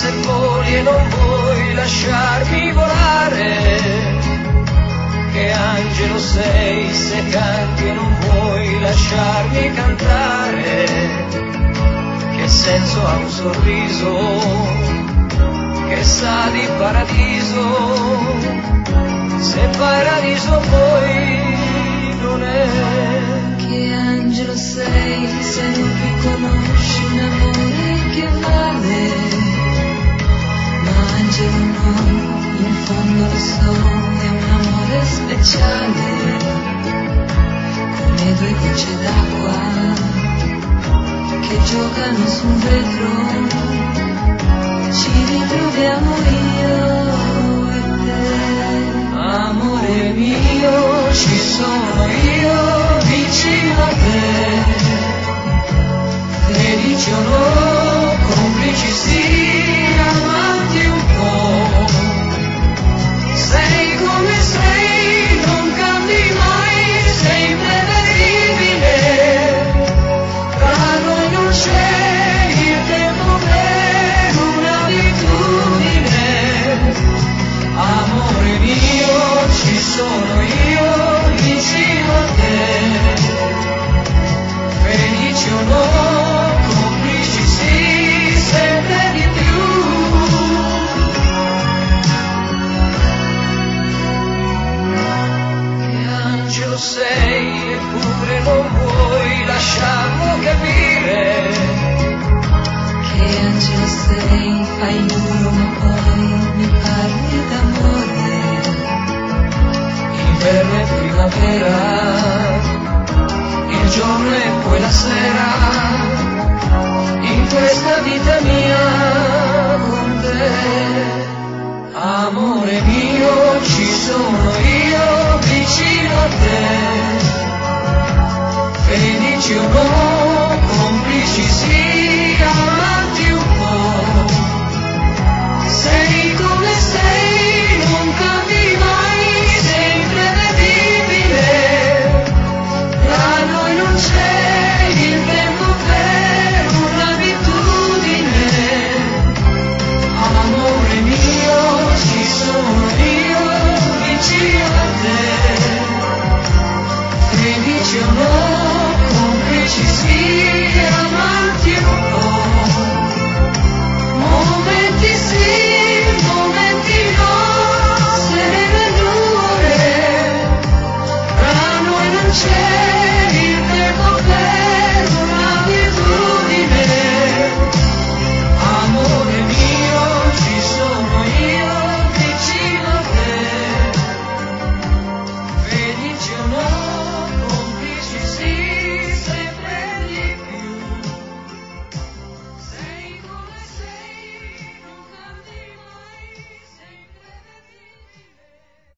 se voli e non vuoi lasciarmi volare. Che angelo sei se canti e non vuoi lasciarmi cantare. Che senso ha un sorriso che sa di paradiso, se paradiso poi non è. Che angelo sei se non riconosci un amore che vale. Ma angelo no, in fondo lo so, è un amore speciale. Come due gocce d'acqua che giocano su un vetro, ci ritroviamo io e te. Amore mio, ci sono io vicino a te. Felici o no, complici sì, amanti un po'. Sei come sei, non cambi mai, sei imprevedibile. Tra noi non c'è il tempo per un'abitudine. Amore mio, ci sono io vicino a te. Felici o no, complici sì, sempre di più. Che angelo sei eppure non vuoi lasciarlo capire. Che angelo sei, fai il duro ma poi mi parli d'amore. Inverno e primavera, il giorno e poi la sera, in questa vita mia con te. Amore mio, ci sono io vicino a te. Felici o no, complici sì, amanti un po'. Sei come sei, non cambi mai, sei imprevedibile. Tra noi non c'è il tempo per un'abitudine. Amore mio, ci sono io vicino a te. Felici o no, complici sì, amanti un po'. Momenti sì.